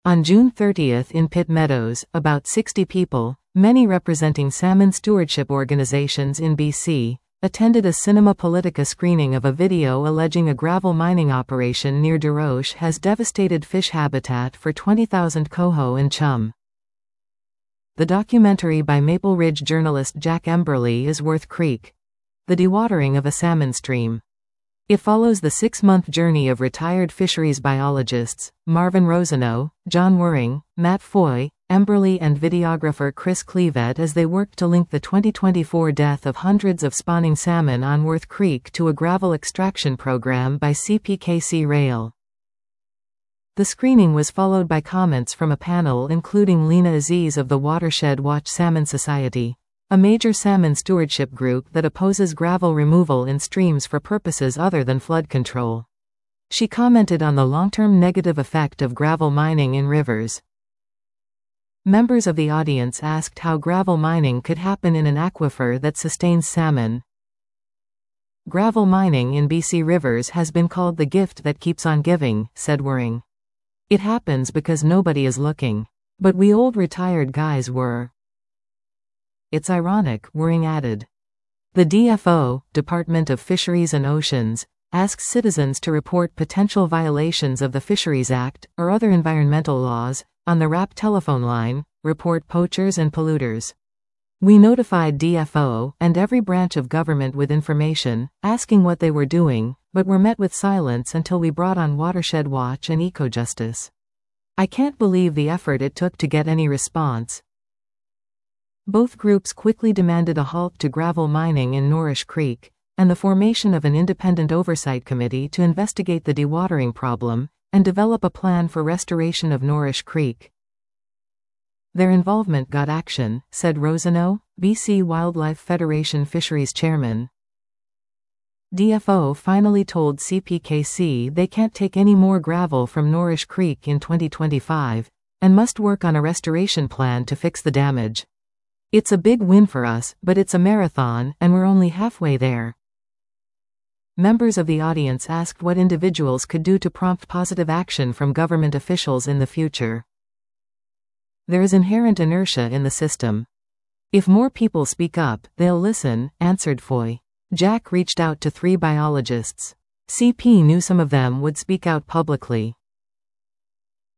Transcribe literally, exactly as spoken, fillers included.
On June thirtieth in Pitt Meadows, about sixty people, many representing salmon stewardship organizations in B C, attended a Cinema Politica screening of a video alleging a gravel mining operation near Desroches has devastated fish habitat for twenty thousand coho and chum. The documentary by Maple Ridge journalist Jack Emberley is Worth Creek, the dewatering of a salmon stream. It follows the six-month journey of retired fisheries biologists, Marvin Rosano, John Waring, Matt Foy, Emberley and videographer Chris Clevet as they work to link the twenty twenty-four death of hundreds of spawning salmon on Worth Creek to a gravel extraction program by C P K C Rail. The screening was followed by comments from a panel including Lena Aziz of the Watershed Watch Salmon Society, a major salmon stewardship group that opposes gravel removal in streams for purposes other than flood control. She commented on the long-term negative effect of gravel mining in rivers. Members of the audience asked how gravel mining could happen in an aquifer that sustains salmon. Gravel mining in B C rivers has been called the gift that keeps on giving, said Waring. It happens because nobody is looking. But we old retired guys were. It's ironic, Waring added. The D F O, Department of Fisheries and Oceans, asks citizens to report potential violations of the Fisheries Act, or other environmental laws, on the R A P telephone line, report poachers and polluters. We notified D F O, and every branch of government with information, asking what they were doing, but were met with silence until we brought on Watershed Watch and EcoJustice. I can't believe the effort it took to get any response. Both groups quickly demanded a halt to gravel mining in Nourish Creek, and the formation of an independent oversight committee to investigate the dewatering problem, and develop a plan for restoration of Nourish Creek. Their involvement got action, said Rosano, B C Wildlife Federation Fisheries chairman. D F O finally told C P K C they can't take any more gravel from Nourish Creek in twenty twenty-five, and must work on a restoration plan to fix the damage. It's a big win for us, but it's a marathon, and we're only halfway there. Members of the audience asked what individuals could do to prompt positive action from government officials in the future. There is inherent inertia in the system. If more people speak up, they'll listen, answered Foy. Jack reached out to three biologists. C P knew some of them would speak out publicly.